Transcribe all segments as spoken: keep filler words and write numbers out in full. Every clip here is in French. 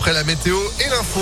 après la météo et l'info.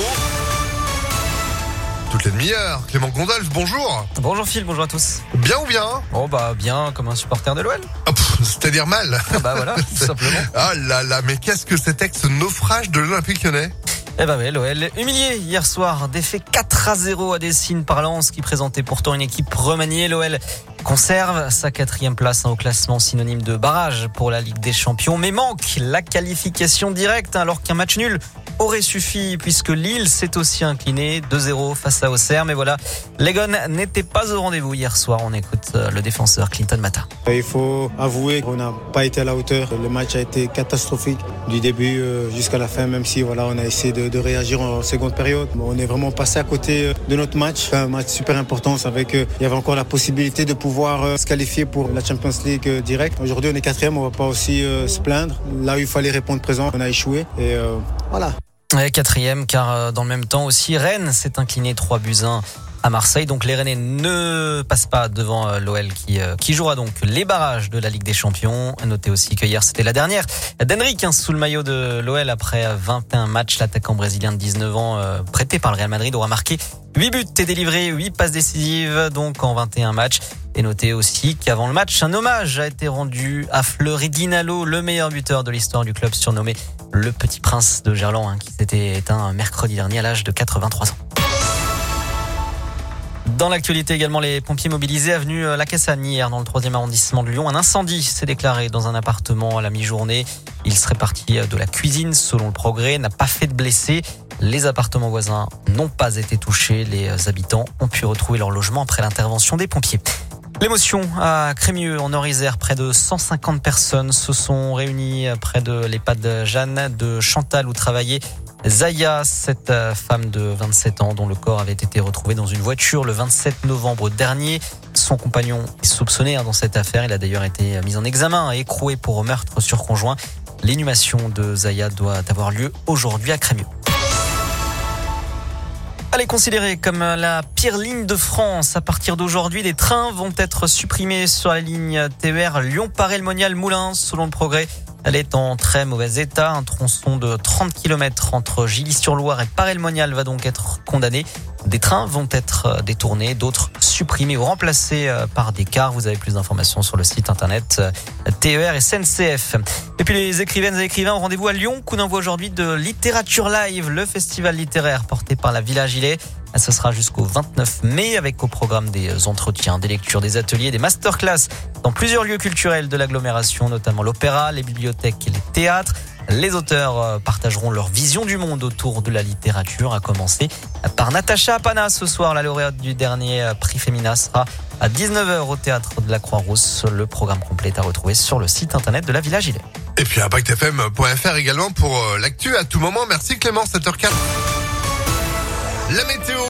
Toutes les demi-heures. Clément Gondolf, bonjour. Bonjour Phil, bonjour à tous. Bien ou bien? Oh bah bien comme un supporter de l'O L. Oh, pff, c'est-à-dire mal. Ah bah voilà, tout simplement. Ah là là, mais qu'est-ce que c'était que ce naufrage de l'Olympique Lyonnais? Eh bah oui, l'O L humilié hier soir, défait quatre à zéro à Dessines par Lens qui présentait pourtant une équipe remaniée. L'O L conserve sa quatrième place hein, au classement, synonyme de barrage pour la Ligue des Champions, mais manque la qualification directe hein, alors qu'un match nul aurait suffi puisque Lille s'est aussi incliné deux zéro face à Auxerre. Mais voilà, les Gones n'étaient pas au rendez-vous hier soir. On écoute le défenseur Clinton Mata. Il faut avouer qu'on n'a pas été à la hauteur. Le match a été catastrophique du début jusqu'à la fin, même si voilà, on a essayé de, de réagir en seconde période. On est vraiment passé à côté de notre match. Un match super important. On savait qu'il y avait encore la possibilité de pouvoir se qualifier pour la Champions League direct. Aujourd'hui, on est quatrième. On ne va pas aussi se plaindre. Là où il fallait répondre présent, on a échoué. Et euh, voilà. Ouais, quatrième, car dans le même temps aussi, Rennes s'est incliné trois buts à un à Marseille. Donc les Rennais ne passent pas devant l'O L qui, qui jouera donc les barrages de la Ligue des Champions. Notez aussi que hier c'était la dernière d'Henrique hein, sous le maillot de l'O L après vingt et un matchs. L'attaquant brésilien de dix-neuf ans euh, prêté par le Real Madrid aura marqué huit buts et délivré huit passes décisives donc en vingt et un matchs. Et notez aussi qu'avant le match, un hommage a été rendu à Fleury Dinalo, le meilleur buteur de l'histoire du club, surnommé le Petit Prince de Gerland, hein, qui s'était éteint mercredi dernier à l'âge de quatre-vingt-trois ans. Dans l'actualité également, les pompiers mobilisés avenue La Cassagne hier dans le troisième arrondissement de Lyon. Un incendie s'est déclaré dans un appartement à la mi-journée. Il serait parti de la cuisine selon le Progrès, n'a pas fait de blessés. Les appartements voisins n'ont pas été touchés. Les habitants ont pu retrouver leur logement après l'intervention des pompiers. L'émotion à Crémieux en Nord-Isère, près de cent cinquante personnes se sont réunies près de l'EHPAD Jeanne de Chantal où travaillait Zaya, cette femme de vingt-sept ans dont le corps avait été retrouvé dans une voiture le vingt-sept novembre dernier. Son compagnon est soupçonné dans cette affaire. Il a d'ailleurs été mis en examen et écroué pour meurtre sur conjoint. L'inhumation de Zaya doit avoir lieu aujourd'hui à Crémieux. Elle est considérée comme la pire ligne de France. À partir d'aujourd'hui, les trains vont être supprimés sur la ligne T E R Lyon-Paray-le-Monial-Moulins, selon le Progrès. Elle est en très mauvais état. Un tronçon de trente kilomètres entre Gilly-sur-Loire et Paray-le-Monial va donc être condamné. Des trains vont être détournés, d'autres supprimés ou remplacés par des cars. Vous avez plus d'informations sur le site internet T E R S N C F. Et puis les écrivaines et écrivains ont rendez-vous à Lyon. Coup d'envoi aujourd'hui de Littérature Live, le festival littéraire porté par la Villa Gilet. Ce sera jusqu'au vingt-neuf mai avec au programme des entretiens, des lectures, des ateliers, des masterclass dans plusieurs lieux culturels de l'agglomération, notamment l'opéra, les bibliothèques et les théâtres. Les auteurs partageront leur vision du monde autour de la littérature, à commencer par Natacha Apana ce soir. La lauréate du dernier prix Femina sera à dix-neuf heures au théâtre de la Croix-Rousse. Le programme complet est à retrouver sur le site internet de la Villa Gilet. Et puis impact f m point f r également pour l'actu à tout moment. Merci Clément, sept heures quatre. La météo.